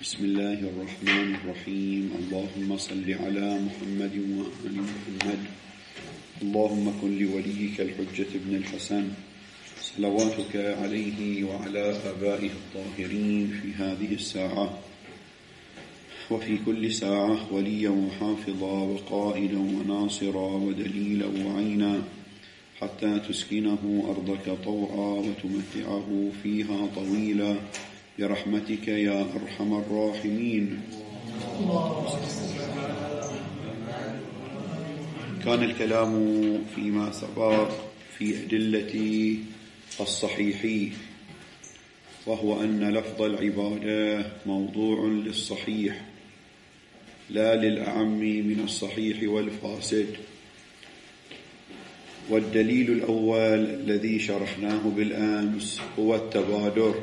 بسم الله الرحمن الرحيم. اللهم صل على محمد وآل محمد. اللهم كن لوليك الحجة ابن الحسن صلواتك عليه وعلى آبائه الطاهرين في هذه الساعة وفي كل ساعة وليا وحافظا وقائدا وناصرا ودليلا وعينا حتى تسكنه أرضك طوعا وتمتعه فيها طويلا برحمتك يا أرحم الراحمين. كان الكلام فيما سبق في أدلة الصحيح، وهو أن لفظ العبادة موضوع للصحيح لا للأعم من الصحيح والفاسد. والدليل الأول الذي شرحناه بالأمس هو التبادر،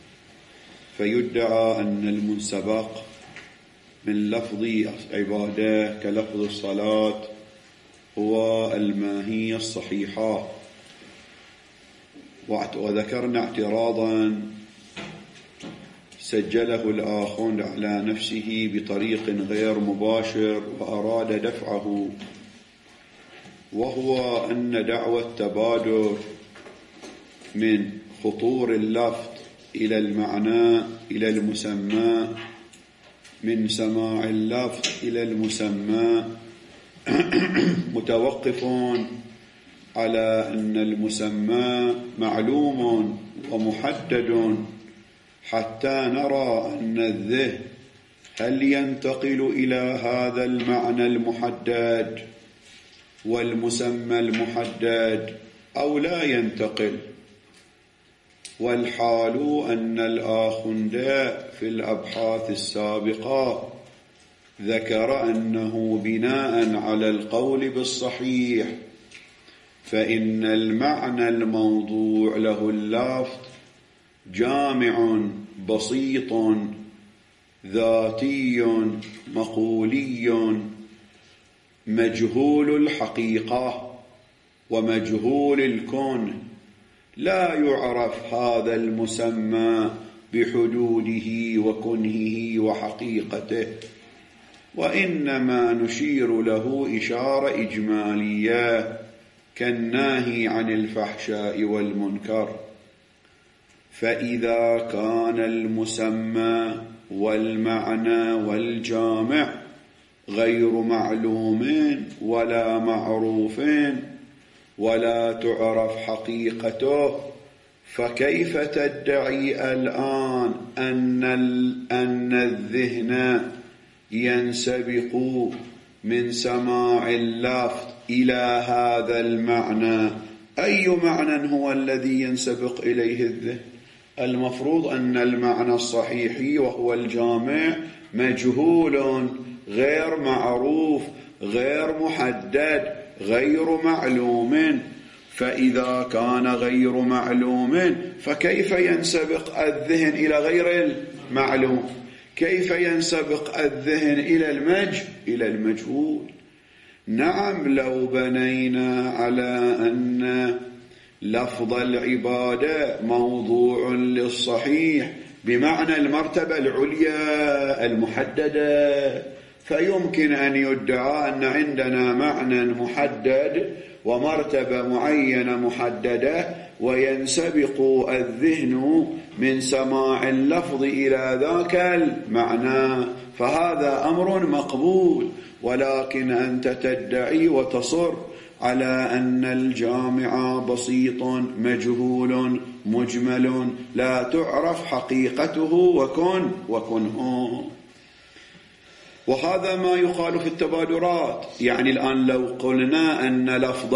فيدعى أن المنسبق من لفظ عبادة كلفظ الصلاة هو الماهية الصحيحة، وذكرنا اعتراضا سجله الآخر على نفسه بطريق غير مباشر وأراد دفعه، وهو أن دعوى التبادر من خطور اللفظ إلى المعنى إلى المسمى، من سماع اللفظ إلى المسمى، متوقف على أن المسمى معلوم ومحدد حتى نرى أن الذهن هل ينتقل إلى هذا المعنى المحدد والمسمى المحدد أو لا ينتقل. والحال أن الآخندة في الأبحاث السابقة ذكر أنه بناء على القول بالصحيح فإن المعنى الموضوع له اللفظ جامع بسيط ذاتي مقولي مجهول الحقيقة ومجهول الكون، لا يعرف هذا المسمى بحدوده وكنهه وحقيقته، وإنما نشير له إشارة إجمالية كالناهي عن الفحشاء والمنكر. فإذا كان المسمى والمعنى والجامع غير معلوم ولا معروف ولا تعرف حقيقته، فكيف تدعي الآن أن الذهن ينسبق من سماع اللفظ إلى هذا المعنى؟ أي معنى هو الذي ينسبق إليه الذهن؟ المفروض أن المعنى الصحيح وهو الجامع مجهول غير معروف غير محدد غير معلوم. فإذا كان غير معلوم فكيف ينسبق الذهن إلى غير المعلوم؟ كيف ينسبق الذهن إلى المجهول؟ نعم، لو بنينا على أن لفظ العبادة موضوع للصحيح بمعنى المرتبة العليا المحددة، فيمكن أن يدعى أن عندنا معنى محدد ومرتبة معينة محددة وينسبق الذهن من سماع اللفظ إلى ذاك المعنى، فهذا أمر مقبول. ولكن أنت تدعي وتصر على أن الجامع بسيط مجهول مجمل لا تعرف حقيقته وكنه. وهذا ما يقال في التبادرات. يعني الآن لو قلنا أن لفظ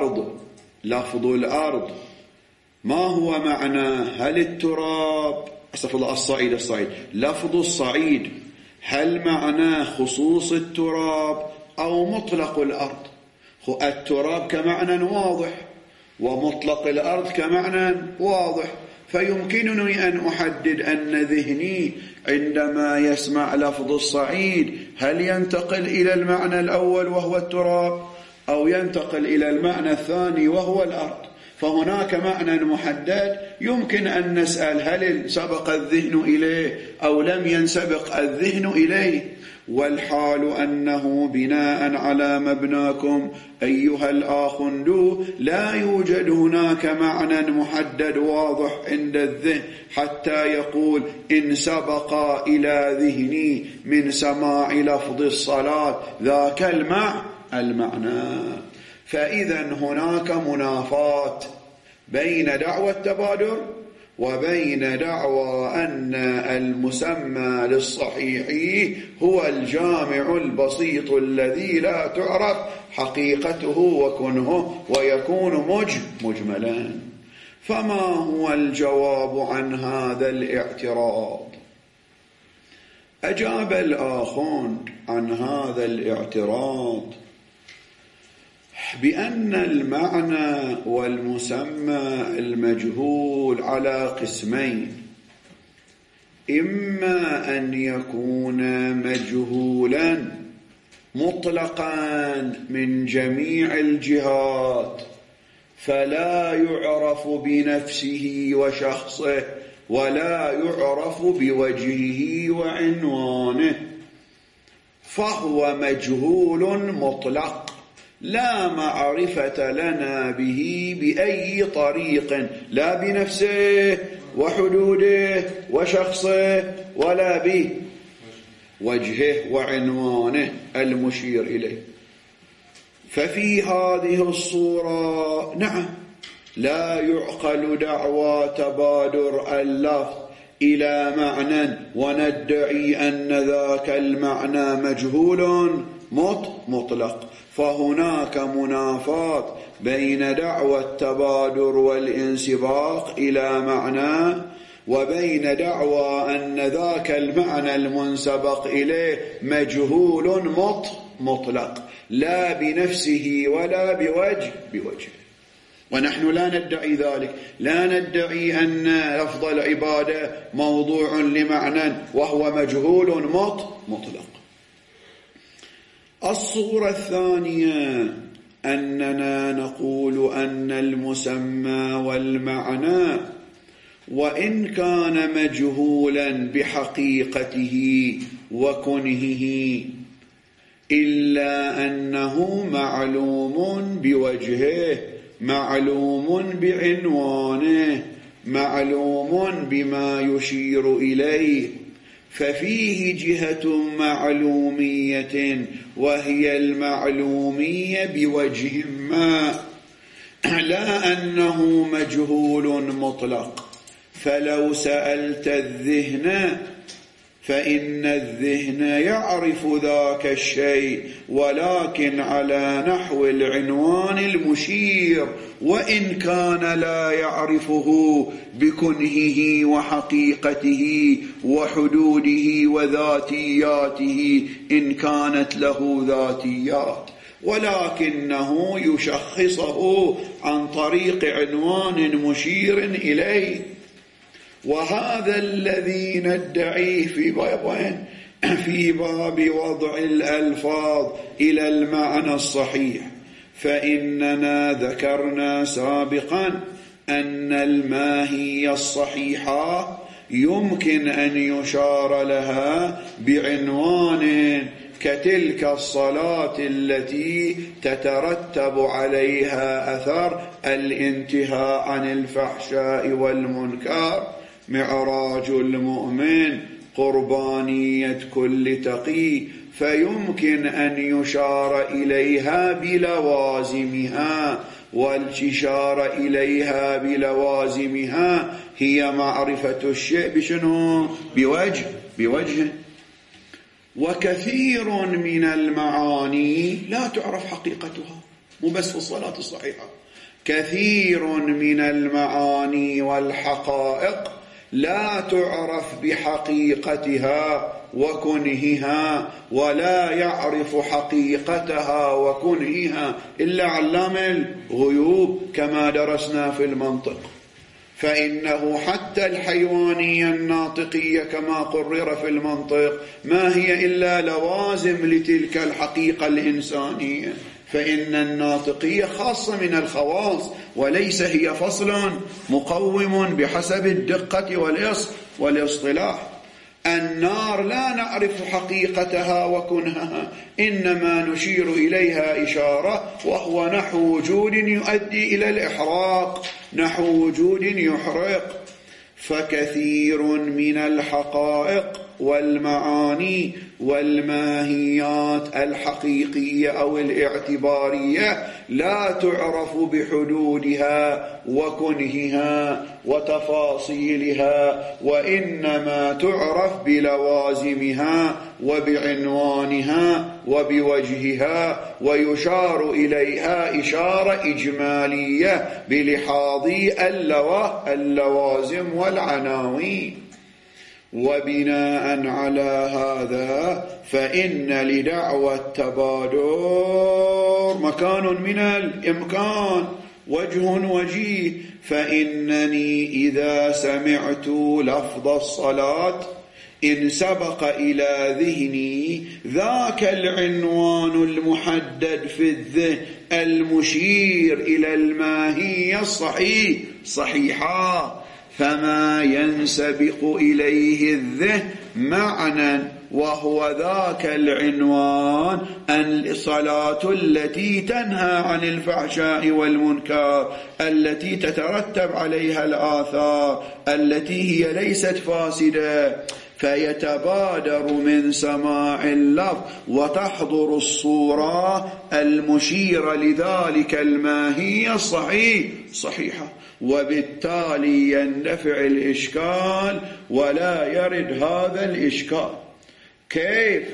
الأرض ما هو معناه؟ هل التراب الصعيد لفظ الصعيد هل معناه خصوص التراب أو مطلق الأرض؟ التراب كمعنى واضح ومطلق الأرض كمعنى واضح، فيمكنني أن أحدد أن ذهني عندما يسمع لفظ الصعيد هل ينتقل إلى المعنى الأول وهو التراب أو ينتقل إلى المعنى الثاني وهو الأرض. فهناك معنى محدد يمكن أن نسأل هل سبق الذهن إليه أو لم ينسبق الذهن إليه. والحال أنه بناء على مبناكم أيها الآخندو لا يوجد هناك معنى محدد واضح عند الذهن حتى يقول إن سبق إلى ذهني من سماع لفظ الصلاة ذاك المعنى. فإذا هناك منافاة بين دعوى التبادر وبين دعوى أن المسمى للصحيح هو الجامع البسيط الذي لا تعرف حقيقته وكنه ويكون مجملا. فما هو الجواب عن هذا الاعتراض؟ أجاب الآخوند عن هذا الاعتراض بأن المعنى والمسمى المجهول على قسمين: إما أن يكون مجهولا مطلقا من جميع الجهات فلا يعرف بنفسه وشخصه ولا يعرف بوجهه وعنوانه، فهو مجهول مطلق لا معرفة لنا به بأي طريق، لا بنفسه وحدوده وشخصه ولا بوجهه وعنوانه المشير إليه. ففي هذه الصورة نعم لا يعقل دعوى تبادر اللفظ إلى معنى وندعي أن ذاك المعنى مجهول مطلق، فهناك منافاة بين دعوى التبادر والانسباق إلى معنى وبين دعوى أن ذاك المعنى المنسبق إليه مجهول مطلق لا بنفسه ولا بوجهه. ونحن لا ندعي ذلك، لا ندعي أن لفظ العبادة موضوع لمعنى وهو مجهول مطلق. الصورة الثانية أننا نقول أن المسمى والمعنى وإن كان مجهولا بحقيقته وكنهه إلا أنه معلوم بوجهه، معلوم بعنوانه، معلوم بما يشير إليه، ففيه جهة معلومية وهي المعلومية بوجه ما، لا أنه مجهول مطلق. فلو سألت الذهن فإن الذهن يعرف ذاك الشيء ولكن على نحو العنوان المشير، وإن كان لا يعرفه بكنهه وحقيقته وحدوده وذاتياته إن كانت له ذاتيات، ولكنه يشخصه عن طريق عنوان مشير إليه. وهذا الذي ندعيه في باب وضع الألفاظ إلى المعنى الصحيح. فإننا ذكرنا سابقا أن الماهية الصحيحة يمكن أن يشار لها بعنوان كتلك الصلاة التي تترتب عليها أثر الانتهاء عن الفحشاء والمنكر، معراج المؤمن، قربانية كل تقي، فيمكن أن يشار إليها بلوازمها، والإشارة إليها بلوازمها هي معرفة الشيء بشنو؟ بوجه. وكثير من المعاني لا تعرف حقيقتها، مو بس في الصلاة الصحيحة، كثير من المعاني والحقائق لا تعرف بحقيقتها وكنهها، ولا يعرف حقيقتها وكنهها إلا علام الغيوب كما درسنا في المنطق. فإنه حتى الحيوانية الناطقية كما قرر في المنطق ما هي إلا لوازم لتلك الحقيقة الإنسانية، فإن الناطقية خاصة من الخواص وليس هي فصل مقوم بحسب الدقة والاصطلاح. النار لا نعرف حقيقتها وكنهها، إنما نشير إليها إشارة، وهو نحو وجود يؤدي إلى الإحراق، نحو وجود يحرق. فكثير من الحقائق والمعاني والماهيات الحقيقية أو الاعتبارية لا تعرف بحدودها وكنهها وتفاصيلها، وإنما تعرف بلوازمها وبعنوانها وبوجهها، ويشار إليها إشارة إجمالية بلحاظ اللوازم والعناوين. وبناء على هذا فإن لدعوى التبادر مكان من الإمكان، وجه وجيه. فإنني إذا سمعت لفظ الصلاة إن سبق إلى ذهني ذاك العنوان المحدد في الذهن المشير إلى الماهية صحيحة، فما ينسبق إليه الذهن معنى، وهو ذاك العنوان الصلاة التي تنهى عن الفحشاء والمنكر، التي تترتب عليها الآثار، التي هي ليست فاسدة. فيتبادر من سماع اللفظ وتحضر الصورة المشيرة لذلك الماهية صحيحة، وبالتالي يندفع الإشكال ولا يرد هذا الإشكال. كيف؟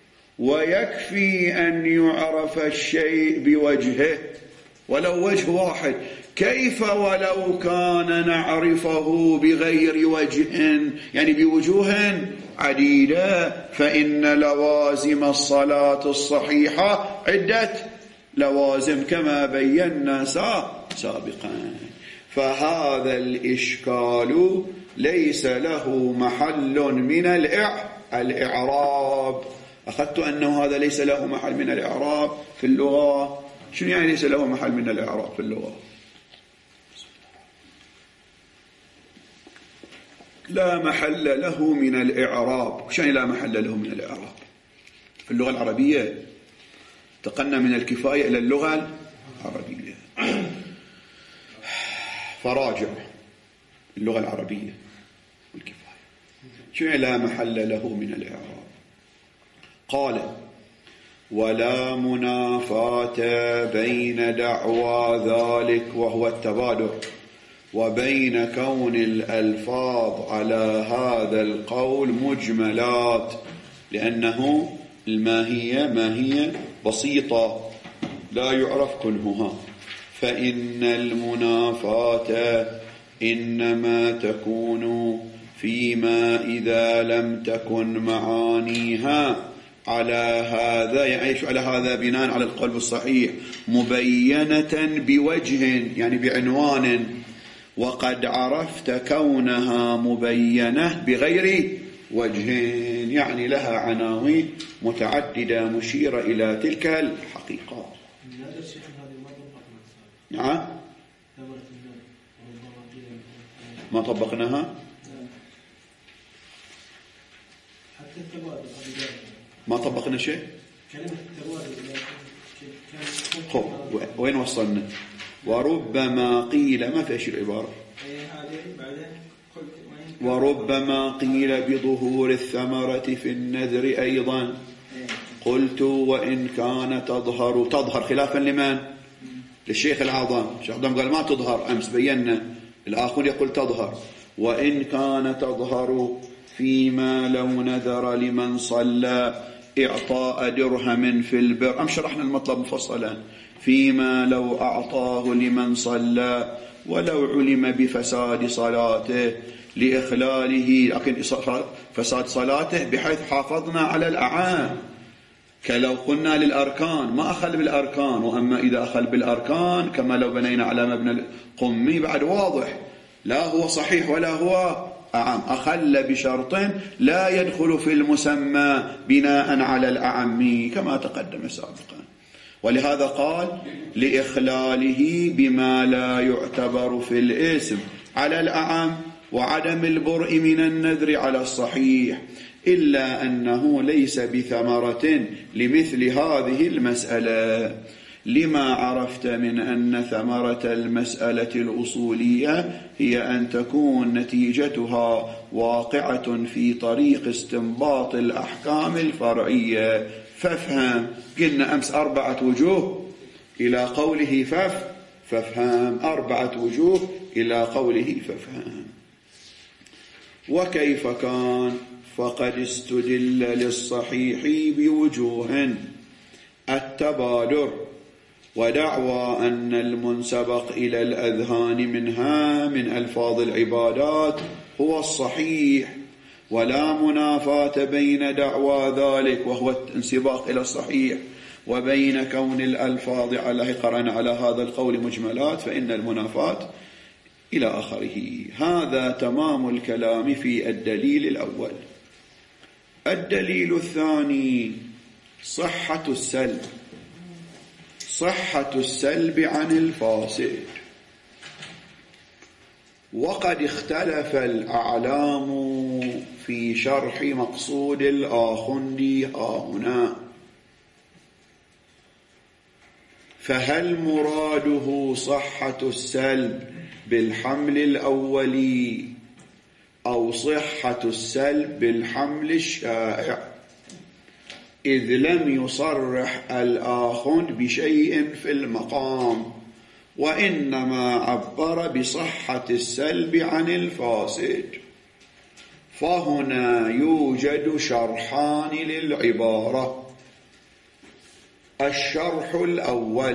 ويكفي أن يعرف الشيء بوجهه ولو وجه واحد. كيف ولو كان نعرفه بغير وجه، يعني بوجوه عديدة؟ فإن لوازم الصلاة الصحيحة عدة لوازم كما بينا سابقا. فهذا الإشكال ليس له محل من الإعراب. أخذت أنه هذا ليس له محل من الإعراب في اللغة. شنو يعني ليس له محل من الإعراب في اللغة؟ لا محل له من الإعراب. شنو لا محل له من الإعراب في اللغة العربية؟ انتقلنا من الكفاية إلى اللغة العربية. فراجع اللغة العربية والكفاية. شنو لا محل له من الإعراب؟ قال: ولا منافاة بين دعوى ذلك وهو التبادر وبين كون الألفاظ على هذا القول مجملات، لأنه ماهية بسيطة لا يعرف كنهها. فإن المنافاة إنما تكون فيما إذا لم تكن معانيها على هذا، يعيش على هذا بناء على القول الصحيح، مبينة بوجه يعني بعنوان، وقد عرفت كونها مبينة بغير وجه، يعني لها عناوين متعددة مشيرة إلى تلك الحقيقة. نعم، ما طبقناها. ما طبقنا شيء. خب وين وصلنا؟ وربما قيل، ما في شيء العبارة، وربما قيل بظهور الثمرة في النذر أيضا. قلت: وإن كان تظهر خلافا لمن؟ للشيخ العظام. الشيخ العظام قال ما تظهر، أمس بينا. الآخر يقول تظهر. وإن كان تظهر فيما لو نذر لمن صلى إعطاء درهم في البر. شرحنا المطلب مفصلا. فيما لو أعطاه لمن صلى ولو علم بفساد صلاته لإخلاله، لكن فساد صلاته بحيث حافظنا على الأعان، كلو قلنا للأركان ما أخل بالأركان. وأما إذا أخل بالأركان كما لو بنينا على مبنى القمي بعد واضح، لا هو صحيح ولا هو أعم. أخل بشرط لا يدخل في المسمى بناء على الأعم كما تقدم سابقا. ولهذا قال لإخلاله بما لا يعتبر في الاسم على الأعم وعدم البرء من النذر على الصحيح، إلا أنه ليس بثمرة لمثل هذه المسألة، لما عرفت من أن ثمرة المسألة الأصولية هي أن تكون نتيجتها واقعة في طريق استنباط الأحكام الفرعية. فافهم، قلنا أمس 4 وجوه إلى قوله فافهم 4 وجوه إلى قوله فافهم. وكيف كان؟ فقد استدل للصحيح بوجوه: التبادر، ودعوى أن المنسبق إلى الأذهان منها من ألفاظ العبادات هو الصحيح، ولا منافاة بين دعوى ذلك وهو الانسباق إلى الصحيح وبين كون الألفاظ على قرن على هذا القول مجملات، فإن المنافاة إلى آخره. هذا تمام الكلام في الدليل الأول. الدليل الثاني صحة السلب، صحة السلب عن الفاسد. وقد اختلف الأعلام في شرح مقصود الآخندي هنا، فهل مراده صحة السلب بالحمل الأولي أو صحة السلب بالحمل الشائع؟ إذ لم يصرح الآخند بشيء في المقام، وإنما عبر بصحة السلب عن الفاسد. فهنا يوجد شرحان للعبارة: الشرح الأول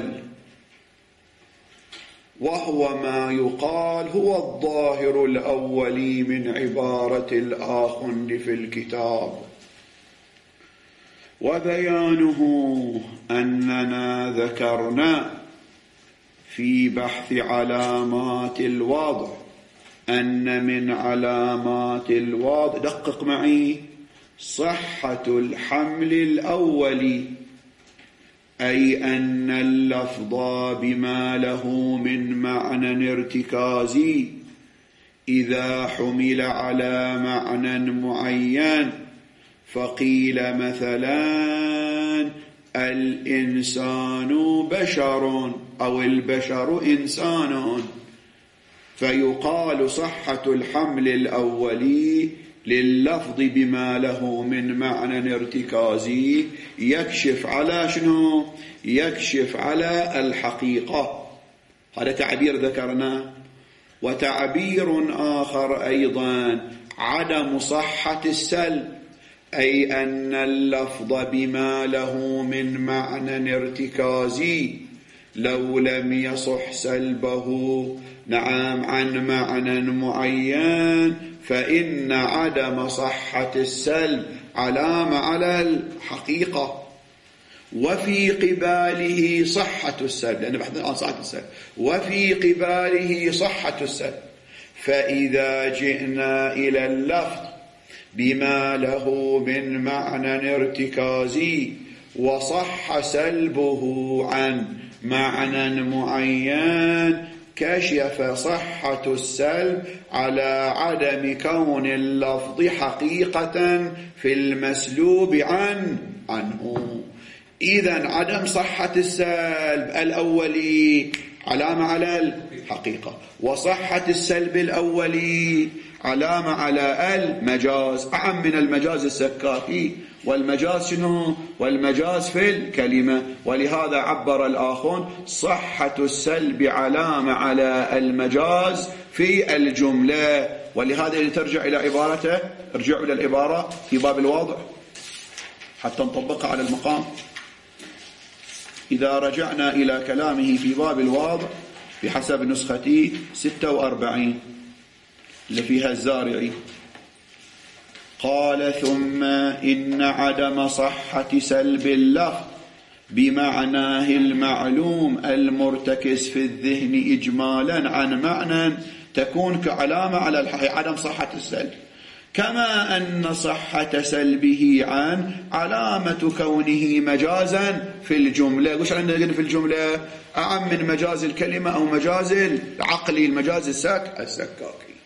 وهو ما يقال هو الظاهر الأولي من عبارة الآخند في الكتاب، وبيانه أننا ذكرنا في بحث علامات الوضع أن من علامات الوضع، دقق معي، صحة الحمل الأولي، أي أن اللفظ بما له من معنى ارتكازي إذا حمل على معنى معين، فقيل مثلا الإنسان بشر أو البشر إنسان، فيقال صحة الحمل الأولي لللفظ بما له من معنى ارتكازي يكشف على شنو؟ يكشف على الحقيقة. هذا تعبير ذكرناه. وتعبير آخر أيضا عدم صحة السلب، أي أن اللفظ بما له من معنى ارتكازي لو لم يصح سلبه عن معنى معين فإن عدم صحة السلب علامة على الحقيقة. وفي قباله صحة السلب، لأن بحثنا عن صحة السلب، وفي قباله صحة السلب، فإذا جئنا إلى اللفظ بما له من معنى ارتكازي وصح سلبه عن معنى معين كشف صحة السلب على عدم كون اللفظ حقيقة في المسلوب عنه. إذن عدم صحة السلب الأولي علامة على الحقيقة، وصحة السلب الأولي علامة على المجاز، أعم من المجاز السكاكي. والمجاز شنو؟ والمجاز في الكلمة. ولهذا عبر الآخون صحة السلب علامة على المجاز في الجملة. ولهذا ترجع إلى عبارته، ارجعوا إلى العبارة في باب الواضع حتى نطبقها على المقام. إذا رجعنا إلى كلامه في باب الواضع بحسب نسختي 46 اللي فيها الزارعي، قال: ثم إن عدم صحة سلب اللفظ بمعناه المعلوم المرتكز في الذهن إجمالا عن معنى تكون كعلامة على عدم صحة السلب، كما أن صحة سلبه عن علامة كونه مجازا في الجملة. وش عندنا في الجملة؟ أعم من مجاز الكلمة أو مجاز العقلي، المجاز السكاكي.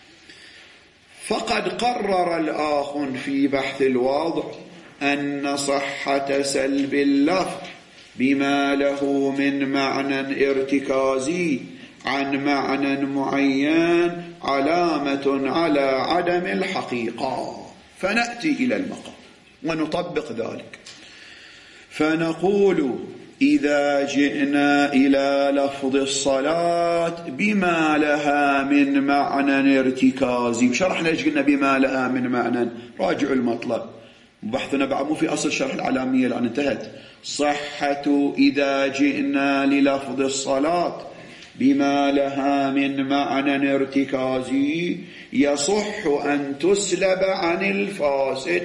فقد قرر الآخ في بحث الوضع أن صحة سلب اللفظ بما له من معنى ارتكازي عن معنى معين علامة على عدم الحقيقة. فنأتي إلى المقام ونطبق ذلك فنقول إذا جئنا إلى لفظ الصلاة بما لها من معنى ارتكازي. شرحنا ايش قلنا بما لها من معنى، راجعوا المطلب، بحثنا بعد مو في أصل شرح العلامية الآن انتهت. صحة إذا جئنا للفظ الصلاة بما لها من معنى ارتكازي يصح أن تسلب عن الفاسد،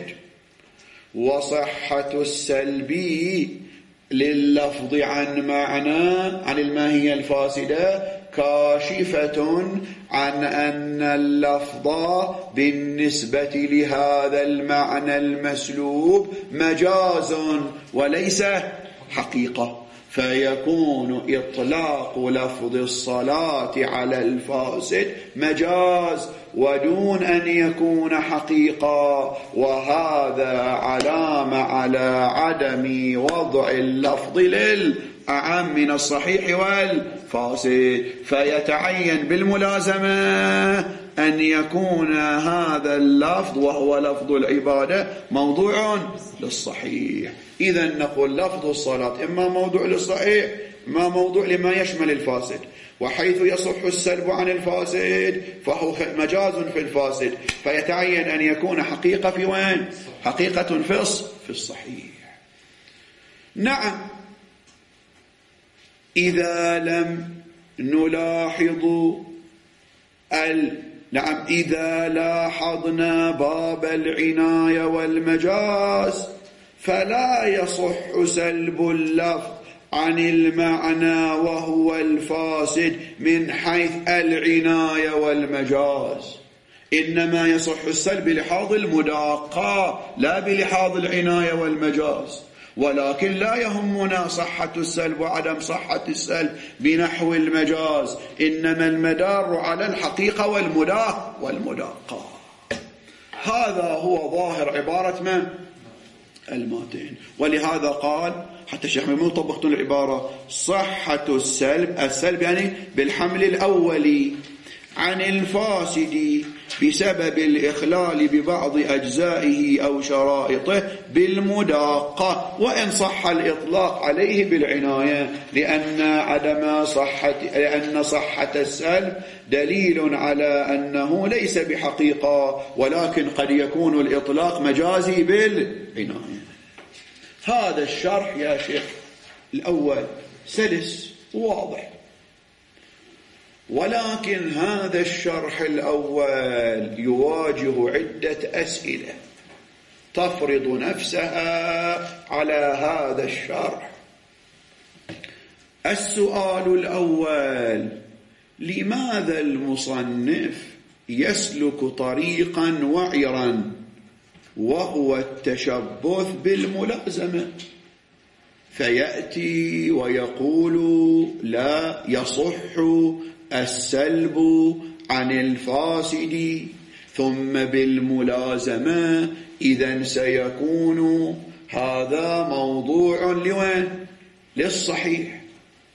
وصحة السلبي لللفظ عن معنى عن الماهية الفاسدة كاشفة عن أن اللفظ بالنسبة لهذا المعنى المسلوب مجاز وليس حقيقة، فيكون إطلاق لفظ الصلاة على الفاسد مجاز ودون أن يكون حقيقة، وهذا علامة على عدم وضع اللفظ للأعم من الصحيح والفاسد. فيتعين بالملازمة أن يكون هذا اللفظ وهو لفظ العبادة موضوع للصحيح. إذن نقول لفظ الصلاة إما موضوع للصحيح إما موضوع لما يشمل الفاسد، وحيث يصح السلب عن الفاسد فهو مجاز في الفاسد، فيتعين أن يكون حقيقة في وين؟ حقيقة في الصحيح. نعم إذا لم نلاحظ نعم إذا لاحظنا باب العناية والمجاز فلا يصح سلب اللفظ عن المعنى وهو الفاسد من حيث العناية والمجاز، إنما يصح السلب بلحاظ المداقة لا بلحاظ العناية والمجاز. ولكن لا يهمنا صحة السلب وعدم صحة السلب بنحو المجاز، إنما المدار على الحقيقة والمداقة. هذا هو ظاهر عبارة من؟ الماتين. ولهذا قال حتى الشيخ مو طبقتون العبارة صحة السلب يعني بالحمل الأولي عن الفاسد بسبب الإخلال ببعض أجزائه أو شرائطه بالمداقة، وإن صح الإطلاق عليه بالعناية، لأن صحة السلب دليل على أنه ليس بحقيقة، ولكن قد يكون الإطلاق مجازي بالعناية. هذا الشرح يا شيخ الأول سلس واضح، ولكن هذا الشرح الأول يواجه عدة أسئلة تفرض نفسها على هذا الشرح. السؤال الأول: لماذا المصنف يسلك طريقا وعرا وهو التشبث بالملازمة، فيأتي ويقول لا يصح السلب عن الفاسد ثم بالملازمة إذن سيكون هذا موضوع للصحيح،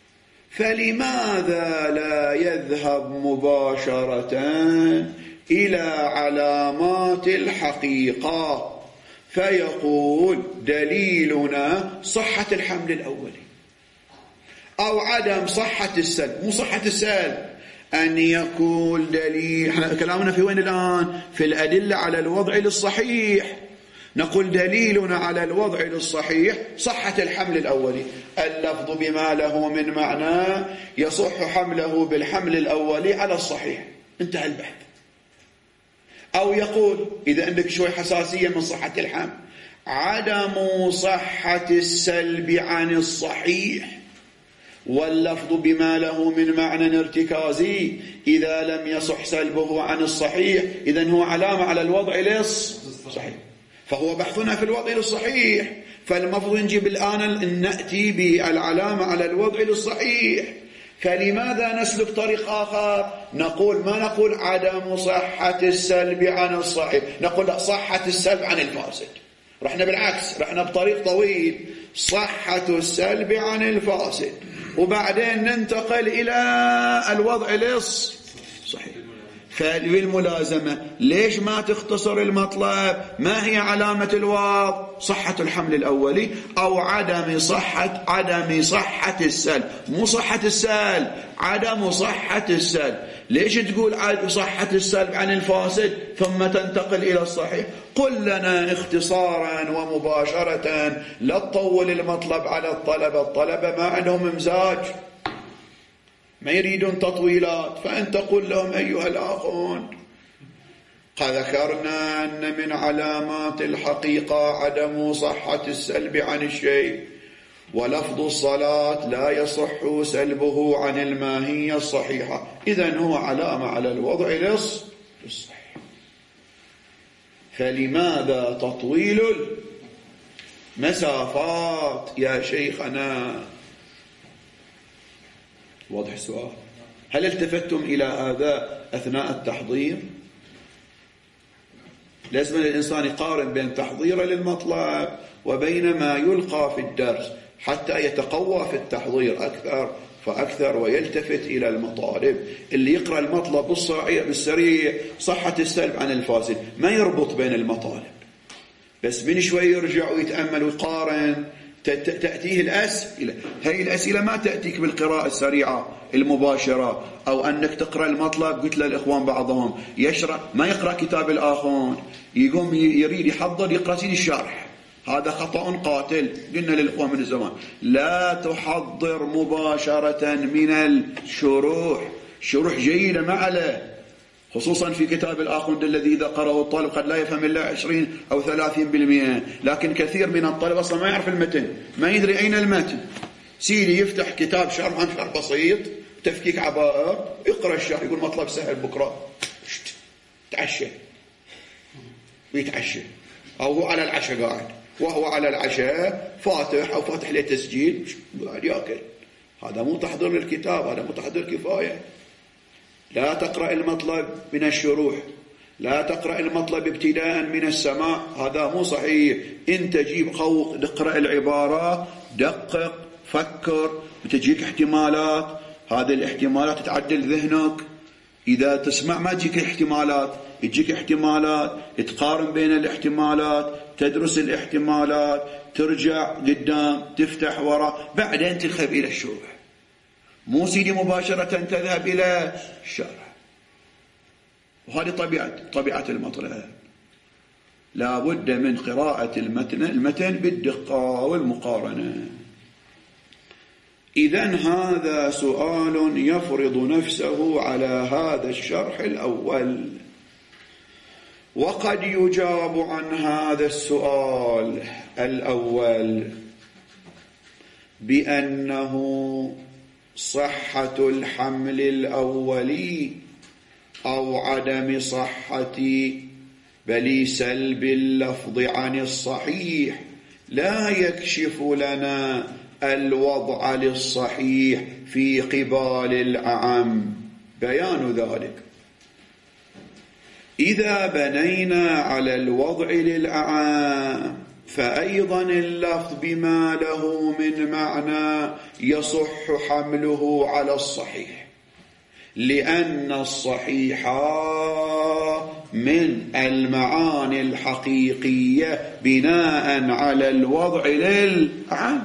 فلماذا لا يذهب مباشرة إلى علامات الحقيقة فيقول دليلنا صحة الحمل الأولي أو عدم صحة السلب؟ مو صحة السلب، أن يقول دليل. كلامنا في وين الآن؟ في الأدلة على الوضع للصحيح. نقول دليلنا على الوضع للصحيح صحة الحمل الأولي، اللفظ بما له من معنى يصح حمله بالحمل الأولي على الصحيح، انتهى البحث. أو يقول إذا عندك شوي حساسية من صحة الحمل، عدم صحة السلب عن الصحيح واللفظ بما له من معنى ارتكازي إذا لم يصح سلبه عن الصحيح إذن هو علامة على الوضع للصحيح، فهو بحثنا في الوضع للصحيح، فالمفروض نجيب الآن نأتي بالعلامة على الوضع للصحيح. فلماذا نسلك طريق آخر؟ ما نقول عدم صحة السلب عن الصحيح، نقول صحة السلب عن الفاسد. رحنا بالعكس، رحنا بطريق طويل، صحة السلب عن الفاسد، وبعدين ننتقل إلى الوضع للصحيح. فبالملازمة ليش ما تختصر المطلب؟ ما هي علامة الوضع؟ صحة الحمل الأولي أو عدم صحة السلب، مو صحة السلب، عدم صحة السلب. ليش تقول صحة السلب عن الفاسد ثم تنتقل إلى الصحيح؟ قل لنا اختصارا ومباشرة، لا تطول المطلب على الطلبة ما عندهم مزاج، ما يريدون تطويلات، فأنت قل لهم أيها الآخون قد ذكرنا أن من علامات الحقيقة عدم صحة السلب عن الشيء، ولفظ الصلاة لا يصح سلبه عن الماهية الصحيحة، إذن هو علامة على الوضع للصحيح. فلماذا تطويل المسافات يا شيخنا؟ واضح السؤال؟ هل التفتتم إلى هذا أثناء التحضير؟ لازم الإنسان يقارن بين تحضيره للمطلب وبين ما يلقى في الدرس حتى يتقوى في التحضير أكثر فأكثر ويلتفت إلى المطالب. اللي يقرأ المطلب بالسريع صحة السلب عن الفاسد ما يربط بين المطالب، بس من شوي يرجع ويتأمل ويقارن تأتيه الأسئلة. هذه الأسئلة ما تأتيك بالقراءة السريعة المباشرة، أو أنك تقرأ المطلب. قلت للإخوان بعضهم ما يقرأ كتاب الآخون، يقوم يريد يحضر يقرأ سيدي الشرح، هذا خطأ قاتل. قلنا للإخوان من الزمان لا تحضر مباشرة من الشروح، شروح جيدة ما عليه، خصوصا في كتاب الآخوند الذي إذا قرأه الطالب قد لا يفهم إلا 20 أو 30%، لكن كثير من الطالب أصلا ما يعرف المتن، ما يدري أين المتن. سيدي يفتح كتاب شرح بسيط تفكيك عبائر، يقرأ الشرح يقول مطلب سهل بكرة تعشى ويتعشى، أو هو على العشاء قاعد وهو على العشاء فاتح أو فاتح له تسجيل قاعد يأكل. هذا مو تحضير للكتاب، هذا مو تحضير كفاية. لا تقرأ المطلب من الشروح، لا تقرأ المطلب ابتداء من السماع، هذا مو صحيح. انت جيب خوق اقرأ العبارة، دقق فكر، بتجيك احتمالات، هذه الاحتمالات تعدل ذهنك. إذا تسمع ما تجيك احتمالات، تجيك احتمالات، تقارن بين الاحتمالات، تدرس الاحتمالات، ترجع قدام، تفتح وراء، بعدين تذهب إلى الشروح. مو سيدي مباشرة تذهب إلى الشرح. وهذه طبيعة المطلب. لا بد من قراءة المتن بالدقة والمقارنة. إذن هذا سؤال يفرض نفسه على هذا الشرح الأول، وقد يجاب عن هذا السؤال الأول بأنه صحة الحمل الأولي أو عدم صحة بل سلب اللفظ عن الصحيح لا يكشف لنا الوضع للصحيح في قبال الأعم. بيان ذلك: إذا بنينا على الوضع للأعم فأيضا اللفظ بما له من معنى يصح حمله على الصحيح، لأن الصحيح من المعاني الحقيقية بناء على الوضع للأعم،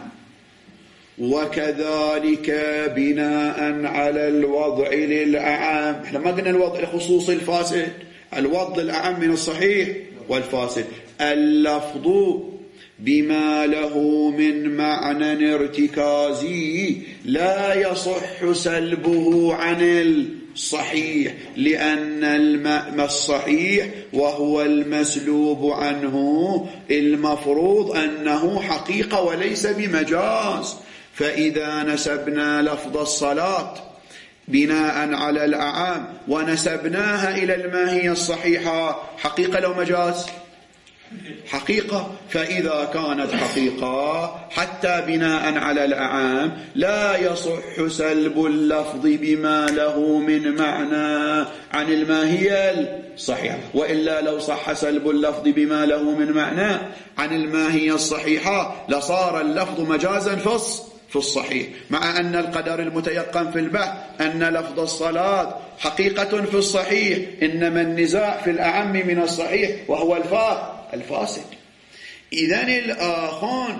وكذلك بناء على الوضع للأعم. احنا ما قلنا الوضع لخصوص الفاسد، الوضع للأعم من الصحيح والفاسد. اللفظ بما له من معنى ارتكازي لا يصح سلبه عن الصحيح، لأن الصحيح وهو المسلوب عنه المفروض أنه حقيقة وليس بمجاز، فإذا نسبنا لفظ الصلاة بناء على الأعام ونسبناها إلى الماهية الصحيحة، حقيقة لو مجاز؟ حقيقة. فإذا كانت حقيقة حتى بناء على الأعام لا يصح سلب اللفظ بما له من معنى عن الماهية الصحيحة، وإلا لو صح سلب اللفظ بما له من معنى عن الماهية الصحيحة لصار اللفظ مجازا في الصحيح، مع أن القدر المتيقن في البحث أن لفظ الصلاة حقيقة في الصحيح، إنما النزاع في الأعم من الصحيح وهو الفاسد. إذن الآخون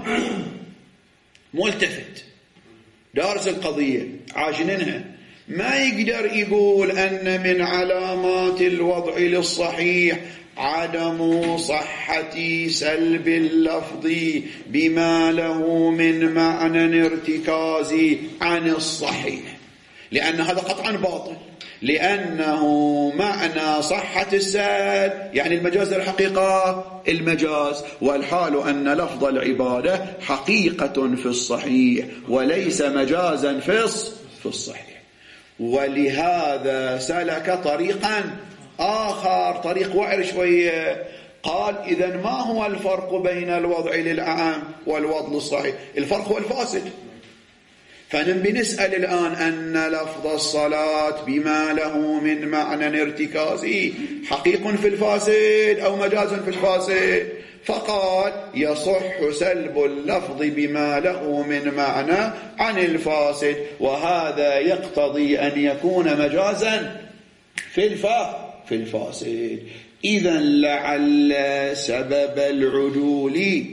ملتفت دارس القضية عاجنينها، ما يقدر يقول أن من علامات الوضع للصحيح عدم صحة سلب اللفظ بما له من معنى ارتكازي عن الصحيح، لأن هذا قطعا باطل، لأنه معنى صحة السلب يعني المجاز الحقيقة المجاز، والحال أن لفظ العبادة حقيقة في الصحيح وليس مجازا في الصحيح. ولهذا سلك طريقا آخر، طريق وعر شوية، قال إذن ما هو الفرق بين الوضع للأعام والوضع للصحيح؟ الفرق هو الفاسد. فنبي نسأل الآن أن لفظ الصلاة بما له من معنى ارتكازي حقيق في الفاسد أو مجاز في الفاسد؟ فقال يصح سلب اللفظ بما له من معنى عن الفاسد، وهذا يقتضي أن يكون مجازا في الفاسد. إذن لعل سبب العدول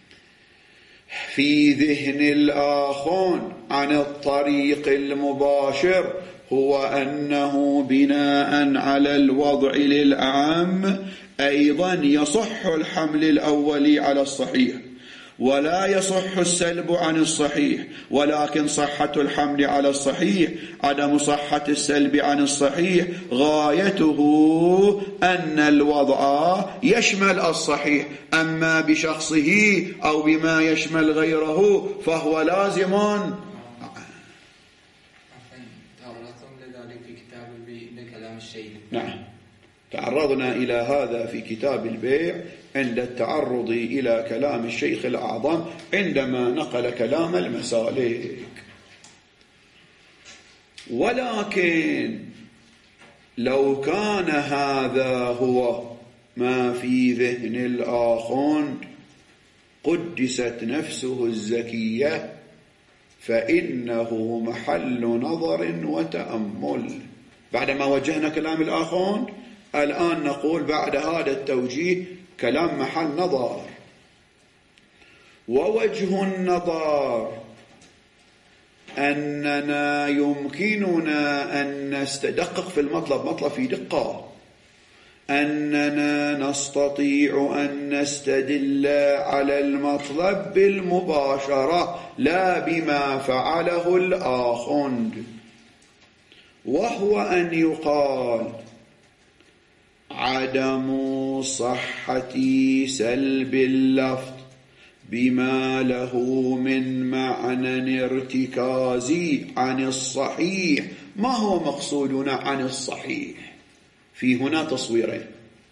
في ذهن الآخون عن الطريق المباشر هو أنه بناء على الوضع للأعم أيضا يصح الحمل الأولي على الصحيح ولا يصح السلب عن الصحيح، ولكن صحة الحمل على الصحيح عدم صحة السلب عن الصحيح غايته أن الوضع يشمل الصحيح، أما بشخصه أو بما يشمل غيره فهو لازم. نعم، تعرضنا إلى هذا في كتاب البيع عند التعرض إلى كلام الشيخ الأعظم عندما نقل كلام المسالك. ولكن لو كان هذا هو ما في ذهن الآخون قدست نفسه الزكية فإنه محل نظر وتأمل. بعدما وجهنا كلام الآخون الآن نقول بعد هذا التوجيه كلام محل نظر. ووجه النظر أننا يمكننا أن نستدقق في المطلب، مطلب في دقة، أننا نستطيع أن نستدل على المطلب بالمباشرة لا بما فعله الآخوند، وهو أن يقال عدم صحة سلب اللفظ بما له من معنى ارتكازي عن الصحيح. ما هو مقصودنا عن الصحيح؟ في هنا تصويرين.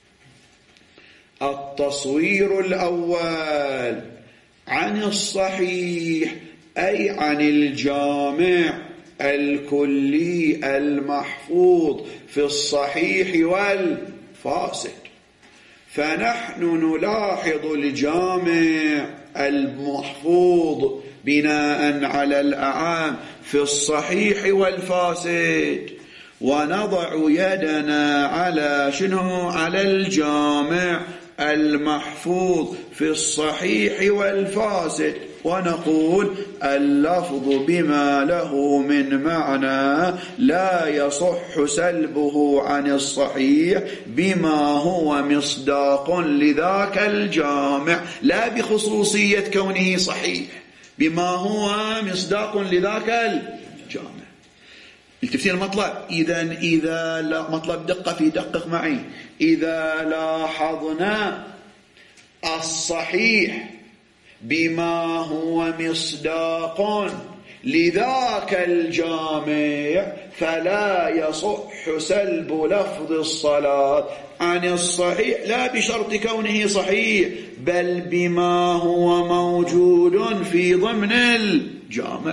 التصوير الأول عن الصحيح أي عن الجامع الكلي المحفوظ في الصحيح والفاسد. فنحن نلاحظ الجامع المحفوظ بناء على الأعام في الصحيح والفاسد، ونضع يدنا على شنو؟ على الجامع المحفوظ في الصحيح والفاسد، ونقول اللفظ بما له من معنى لا يصح سلبه عن الصحيح بما هو مصداق لذاك الجامع، لا بخصوصية كونه صحيح، بما هو مصداق لذاك الجامع. التفسير المطلب. إذا لا مطلب دقة في دقق معي، إذا لاحظنا الصحيح بما هو مصداق لذاك الجامع فلا يصح سلب لفظ الصلاة عن الصحيح لا بشرط كونه صحيح بل بما هو موجود في ضمن الجامع.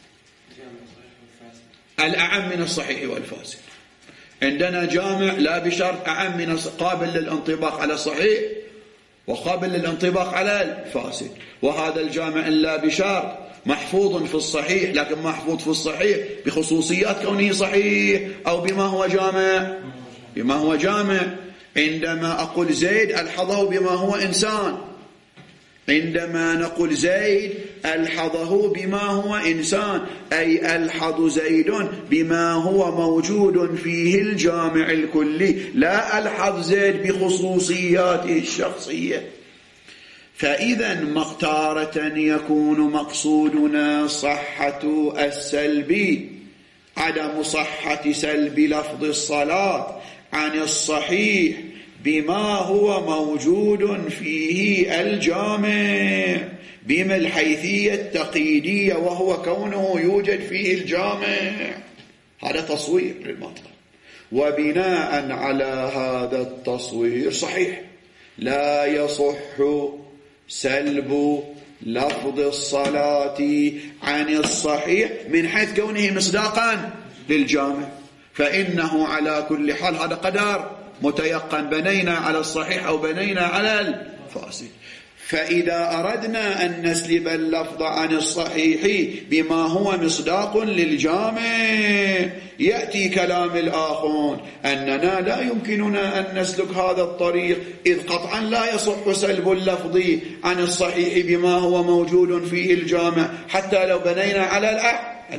الأعم من الصحيح والفاسد. عندنا جامع لا بشرط أعم من قابل للانطباق على الصحيح وقابل للانطباق على الفاسد، وهذا الجامع لا بشرط محفوظ في الصحيح لكن محفوظ في الصحيح بخصوصيات كونه صحيح أو بما هو جامع. بما هو جامع عندما أقول زيد ألحظه بما هو إنسان، عندما نقول زيد ألحظه بما هو إنسان أي ألحظ زيد بما هو موجود فيه الجامع الكلي، لا ألحظ زيد بخصوصياته الشخصية. فإذا مختارة يكون مقصودنا صحة السلب، عدم صحة سلب لفظ الصلاة عن الصحيح بما هو موجود فيه الجامع بما الحيثية التقييدية وهو كونه يوجد فيه الجامع. هذا تصوير للمطلب، وبناء على هذا التصوير صحيح لا يصح سلب لفظ الصلاة عن الصحيح من حيث كونه مصداقا للجامع، فإنه على كل حال هذا قدر متيقن بنينا على الصحيح أو بنينا على الفاسد. فإذا أردنا أن نسلب اللفظ عن الصحيح بما هو مصداق للجامع يأتي كلام الآخرون أننا لا يمكننا أن نسلك هذا الطريق إذ قطعا لا يصح سلب اللفظ عن الصحيح بما هو موجود فيه الجامع حتى لو بنينا على الأعلى.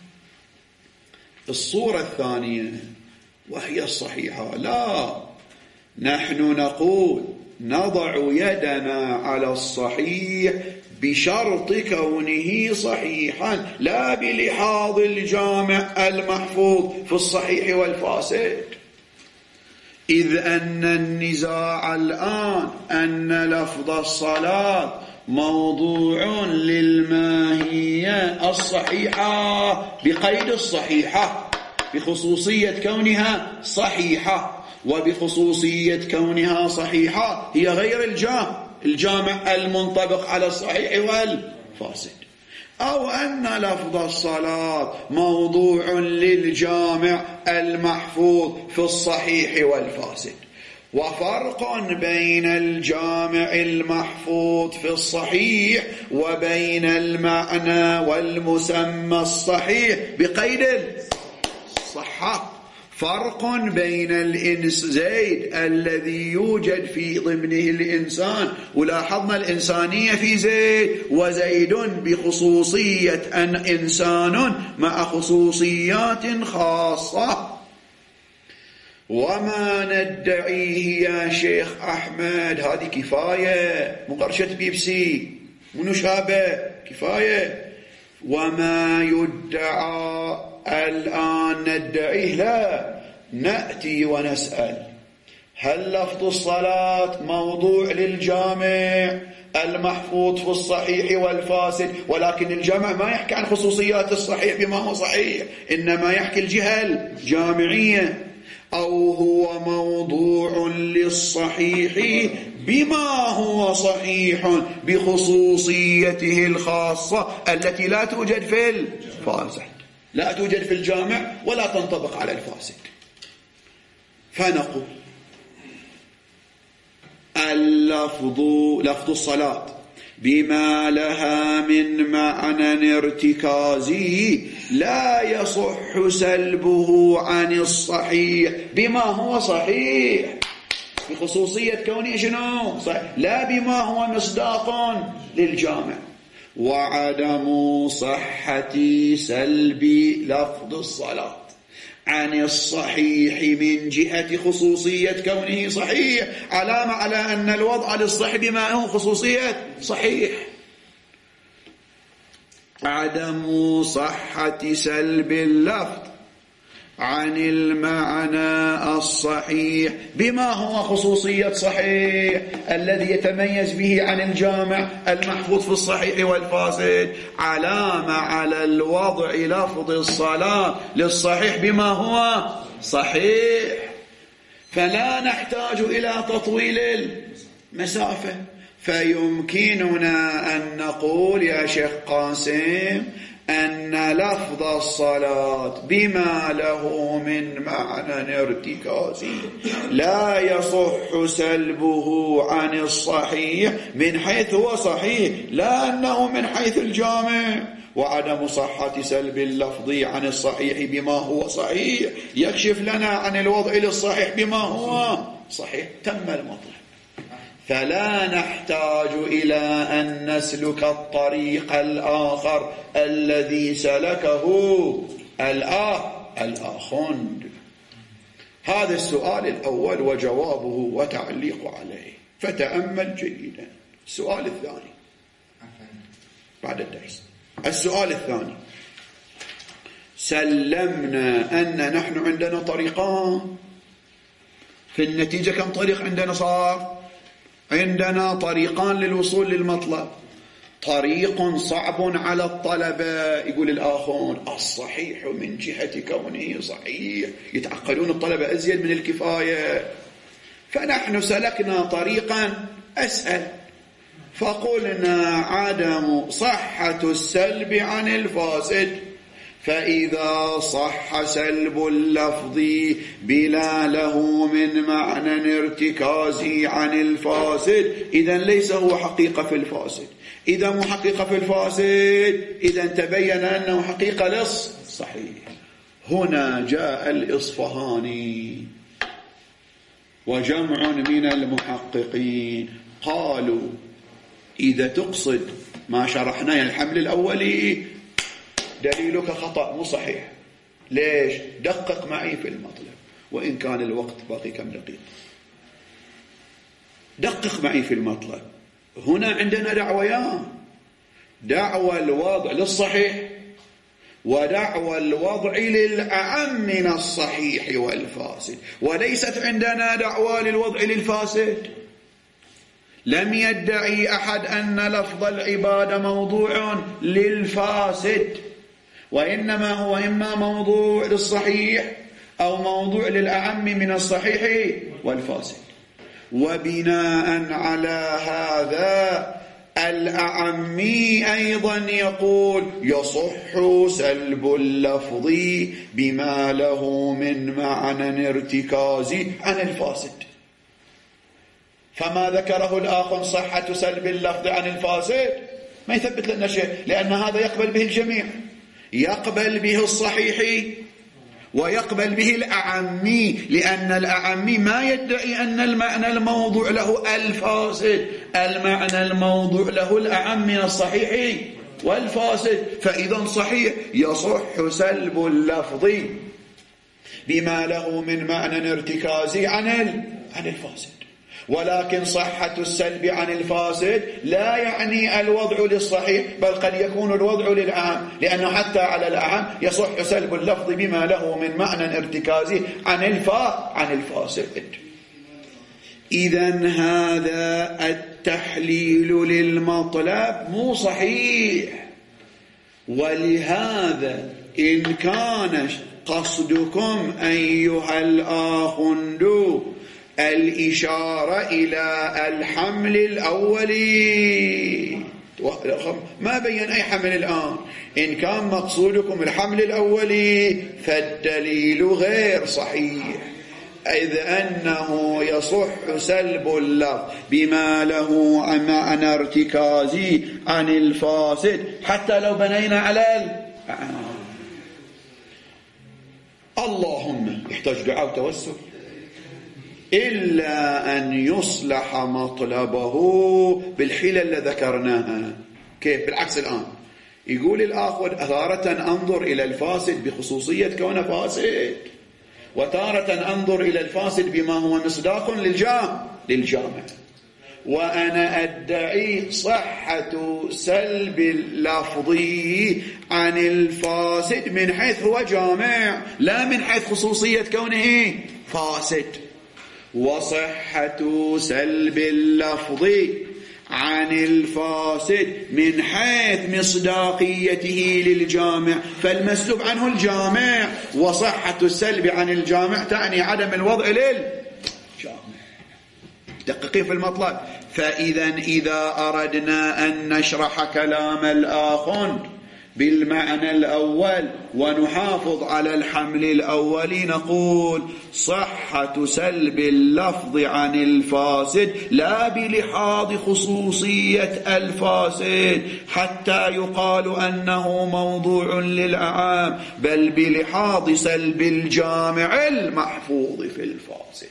الصورة الثانية وهي الصحيحة، لا نحن نقول نضع يدنا على الصحيح بشرط كونه صحيحا لا بلحاظ الجامع المحفوظ في الصحيح والفاسد، إذ أن النزاع الآن أن لفظ الصلاة موضوع للماهية الصحيحة بقيد الصحيحة بخصوصية كونها صحيحة، وبخصوصية كونها صحيحة هي غير الجامع المنطبق على الصحيح والفاسد، أو أن لفظ الصلاة موضوع للجامع المحفوظ في الصحيح والفاسد. وفرق بين الجامع المحفوظ في الصحيح وبين المعنى والمسمى الصحيح بقيد الصحة. فرق بين الإنس زيد الذي يوجد في ضمنه الإنسان، ولاحظنا الإنسانية في زيد، وزيد بخصوصية أن إنسان مع خصوصيات خاصة. وما ندعيه يا شيخ أحمد هذه كفاية، مقرشة بيبسي منشابة كفاية. وما يدعى الآن ندعيه لا، نأتي ونسأل هل لفظ الصلاة موضوع للجامع المحفوظ في الصحيح والفاسد، ولكن الجامع ما يحكي عن خصوصيات الصحيح بما هو صحيح، إنما يحكي الجهة الجامعية، أو هو موضوع للصحيح بما هو صحيح بخصوصيته الخاصة التي لا توجد في الفاسد، لا توجد في الجامع ولا تنطبق على الفاسد. فنقول لفظ الصلاة بما لها من معنى ارتكازي لا يصح سلبه عن الصحيح بما هو صحيح بخصوصية كونه شنو صحيح، لا بما هو مصداق للجامع. وعدم صحة سلب لفظ الصلاة عن الصحيح من جهة خصوصية كونه صحيح علامة على أن الوضع للصحيح بما هو خصوصية صحيح. عدم صحة سلب اللفظ عن المعنى الصحيح بما هو خصوصية صحيح الذي يتميز به عن الجامع المحفوظ في الصحيح والفاسد. علامة على الوضع لفظ الصلاة للصحيح بما هو صحيح، فلا نحتاج إلى تطويل المسافة. فيمكننا أن نقول يا شيخ قاسم أن لفظ الصلاة بما له من معنى ارتكازي لا يصح سلبه عن الصحيح من حيث هو صحيح، لا أنه من حيث الجامع. وعدم صحة سلب اللفظ عن الصحيح بما هو صحيح يكشف لنا عن الوضع للصحيح بما هو صحيح. تم المطلب. فلا نحتاج إلى أن نسلك الطريق الآخر الذي سلكه الآخوند. هذا السؤال الأول وجوابه وتعليق عليه، فتأمل جيدا. السؤال الثاني بعد الدرس. السؤال الثاني: سلمنا أن نحن عندنا طريقان، في النتيجة كم طريق عندنا صار؟ عندنا طريقان للوصول للمطلب. طريق صعب على الطلبة، يقول الآخرون الصحيح من جهة كونه صحيح، يتعقلون الطلبة أزيد من الكفاية، فنحن سلكنا طريقا أسهل فقلنا عدم صحة السلب عن الفاسد. فإذا صح سلب اللفظ بلا له من معنى ارتكازي عن الفاسد إذن ليس هو حقيقة في الفاسد. إذا مو حقيقة في الفاسد إذن تبين أنه حقيقة للصحيح. هنا جاء الإصفهاني وجمع من المحققين قالوا إذا تقصد ما شرحناه الحمل الأولي دليلك خطأ مو صحيح. ليش؟ دقق معي في المطلب وإن كان الوقت باقي كم دقيقة. دقق معي في المطلب. هنا عندنا دعويان: دعوى الوضع للصحيح ودعوى الوضع للأعم من الصحيح والفاسد، وليست عندنا دعوى للوضع للفاسد. لم يدعي أحد أن لفظ العبادة موضوع للفاسد، وإنما هو إما موضوع للصحيح أو موضوع للأعم من الصحيح والفاسد. وبناء على هذا الأعمي أيضا يقول يصح سلب اللفظ بما له من معنى ارتكازي عن الفاسد. فما ذكره الآخر صحة سلب اللفظ عن الفاسد ما يثبت لنا شيء، لأن هذا يقبل به الجميع، يقبل به الصحيح ويقبل به الأعمي، لأن الأعمي ما يدعي أن المعنى الموضوع له الفاسد، المعنى الموضوع له الأعم من الصحيح والفاسد. فإذا صحيح يصح سلب اللفظ بما له من معنى ارتكازي عن الفاسد. ولكن صحة السلب عن الفاسد لا يعني الوضع للصحيح، بل قد يكون الوضع للعام، لأنه حتى على الأعم يصح سلب اللفظ بما له من معنى ارتكازي عن الفاسد. إذن هذا التحليل للمطلب مو صحيح. ولهذا إن كان قصدكم أيها الآخوند الإشارة إلى الحمل الأولي، ما بين أي حمل الآن، إن كان مقصودكم الحمل الأولي فالدليل غير صحيح، إذ أنه يصح سلب اللفظ بما له معنى ارتكازي عن الفاسد حتى لو بنينا على اللهم يحتاج دعاء وتوسل، إلا أن يصلح مطلبه بالحيلة اللي ذكرناها. كيف؟ بالعكس الآن يقول الآخر تارة أنظر إلى الفاسد بخصوصية كونه فاسد، وتارة أنظر إلى الفاسد بما هو مصداق للجامع، وأنا أدعي صحة سلب اللفظ عن الفاسد من حيث هو جامع، لا من حيث خصوصية كونه فاسد. وصحة سلب اللفظ عن الفاسد من حيث مصداقيته للجامع، فالمسلوب عنه الجامع، وصحة السلب عن الجامع تعني عدم الوضع للجامع. دققين في المطلب. إذا أردنا أن نشرح كلام الآخر بالمعنى الأول ونحافظ على الحمل الأول، نقول صحة سلب اللفظ عن الفاسد لا بلحاظ خصوصية الفاسد حتى يقال أنه موضوع للعام، بل بلحاظ سلب الجامع المحفوظ في الفاسد،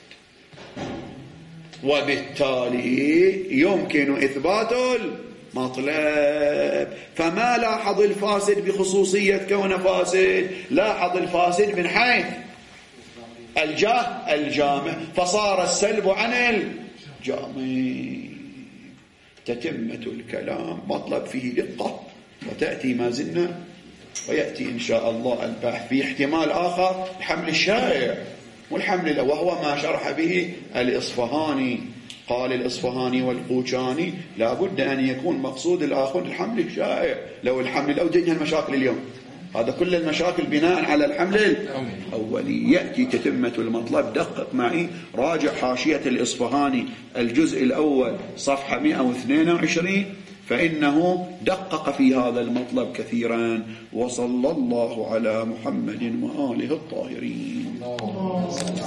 وبالتالي يمكن إثبات مطلب. فما لاحظ الفاسد بخصوصية كون فاسد، لاحظ الفاسد من حيث الجامع، فصار السلب عن الجامع. تتمة الكلام مطلب فيه دقة، وتأتي ما زلنا ويأتي إن شاء الله البحث في احتمال آخر، الحمل الشائع والحمل، وهو ما شرح به الإصفهاني. قال الإصفهاني والقوشاني لا بد أن يكون مقصود الآخر الحمل الشائع. لو الحمل الأول جدنا المشاكل اليوم، هذا كل المشاكل بناء على الحمل الأولي. يأتي تتمة المطلب. دقق معي، راجع حاشية الإصفهاني الجزء الأول صفحة 122، فإنه دقق في هذا المطلب كثيرا. وصلى الله على محمد وآله الطاهرين.